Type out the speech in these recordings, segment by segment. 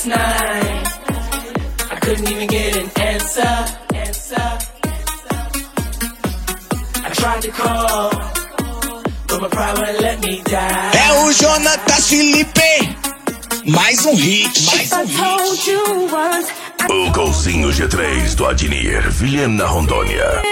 last night. I couldn't even get an answer. I tried to call, but my pride wouldn't let me die. É o Jonatas Felipe. Mais um hit. O golzinho G3 do Adnir, Vilhena, Rondônia.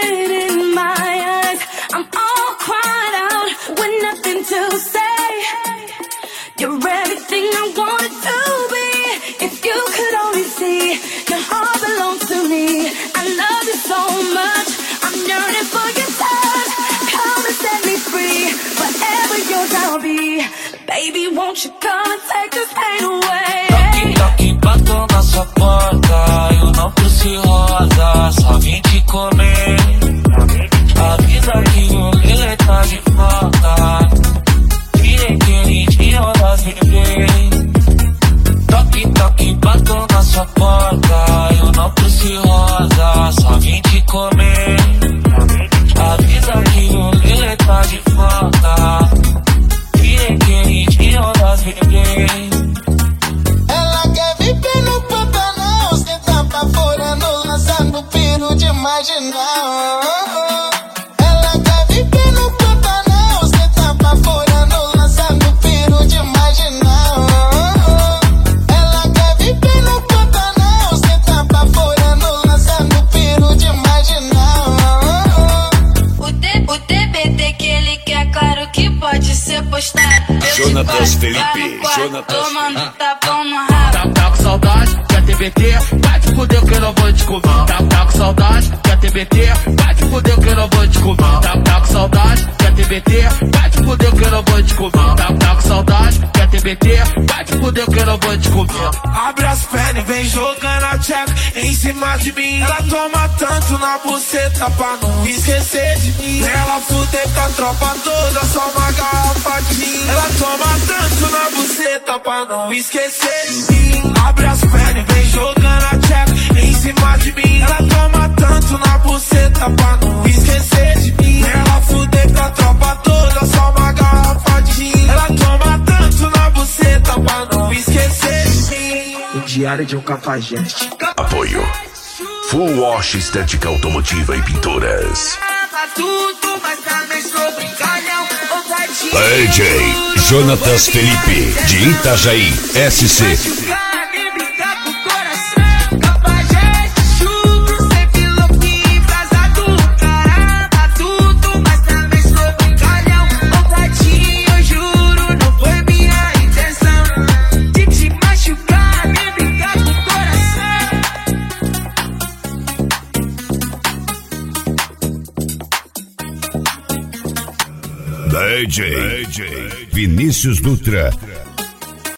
I'm all cried out with nothing to say. You're everything I wanted to be. If you could only see, your heart belongs to me. I love you so much, I'm yearning for your touch. Come and set me free, forever yours I'll be. Baby, won't you come and take this pain away? Toque, toque, bato na sua porta. Eu não trouxe rosa, só vim te comer. Avisa que o Lele tá de volta. Tirei aquele idiota viver. Toque, toque, bato na sua porta. Eu não trouxe rosa, só vim te comer. Avisa que o Lele tá de volta. Tirei aquele idiota viver. Ela quer viver no Pantanal, sem tapa furando, lançando piro de marginal. Jonatas Felipe, tomando tapão no rabo. Tá com saudade, quer TBT? Vai te fuder que eu não vou te comer. Tá com saudade, quer TBT? Vai te fuder que eu não vou te comer. Tá com saudade, quer TBT? Vai te fuder que eu não vou te comer. Tá com saudade, quer TBT? Vai te fuder que eu não vou te comer. Abre as pernas e vem jogando a tcheca em cima de mim. Ela toma tanto na buceta pra não esquecer de mim. Ela fuder com a tropa toda, só uma garrafa de mim. Ela toma tanto na buceta pra não esquecer de mim. Abre as pernas e vem jogando a tcheca em cima de mim. Ela toma tanto na buceta pra não esquecer de mim. Ela fuder com a tropa toda, só uma garrafa de mim. Ela toma tanto na buceta pra não esquecer de mim. O diário de um cafajeste. Apoio Full Wash Estética Automotiva e Pinturas. DJ Jonatas Felipe, de Itajaí, SC. DJ Vinícius Dutra.